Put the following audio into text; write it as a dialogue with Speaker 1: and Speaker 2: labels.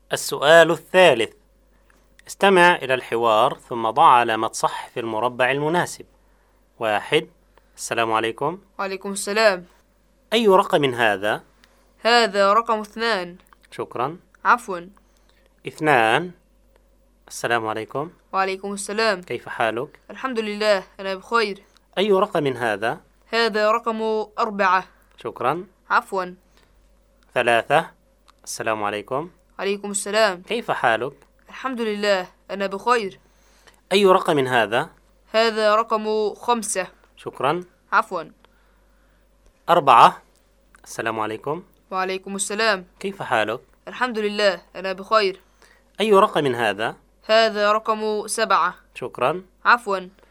Speaker 1: السؤال الثالث: استمع إلى الحوار ثم ضع علامة صح في المربع المناسب. 1. السلام عليكم.
Speaker 2: وعليكم السلام.
Speaker 1: أي رقم هذا؟
Speaker 2: هذا رقم 2.
Speaker 1: شكرا.
Speaker 2: عفوا.
Speaker 1: 2. السلام عليكم.
Speaker 2: وعليكم السلام.
Speaker 1: كيف حالك؟
Speaker 2: الحمد لله، أنا بخير.
Speaker 1: أي رقم هذا؟
Speaker 2: هذا رقم 4.
Speaker 1: شكرا.
Speaker 2: عفوا.
Speaker 1: 3. السلام عليكم.
Speaker 2: عليكم السلام.
Speaker 1: كيف حالك؟
Speaker 2: الحمد لله، أنا بخير.
Speaker 1: أي رقم هذا؟
Speaker 2: هذا رقم 5.
Speaker 1: شكرا.
Speaker 2: عفوا.
Speaker 1: 4. السلام عليكم.
Speaker 2: وعليكم السلام.
Speaker 1: كيف حالك؟
Speaker 2: الحمد لله، أنا بخير.
Speaker 1: أي رقم هذا؟
Speaker 2: هذا رقم 7.
Speaker 1: شكرا.
Speaker 2: عفوا.